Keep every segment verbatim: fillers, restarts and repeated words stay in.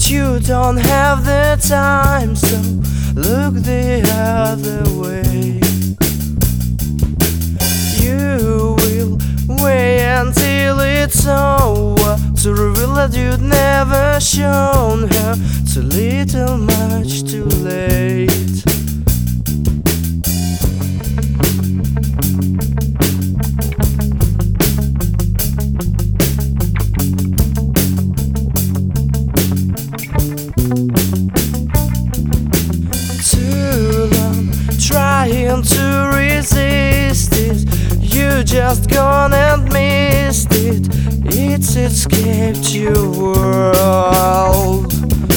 you don't have the time, so look the other way. You will wait until it's over to reveal that you'd never shown her. Too little, much too late. Trying to resist it, you just gone and missed it. It's escaped your world.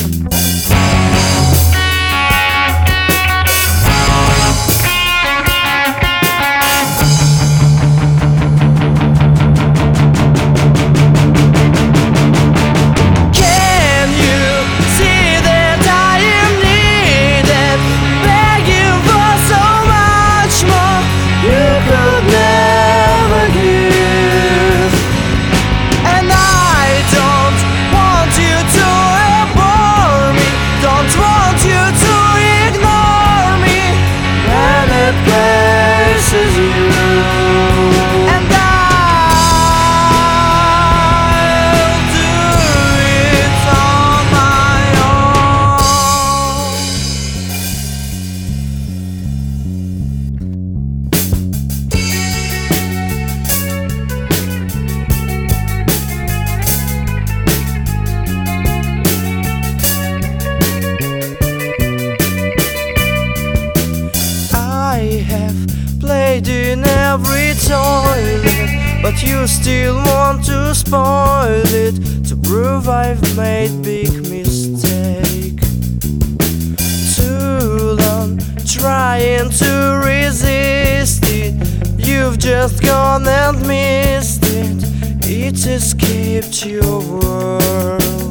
Played in every toilet, but you still want to spoil it, to prove I've made big mistake. Too long trying to resist it, you've just gone and missed it. It's escaped your world.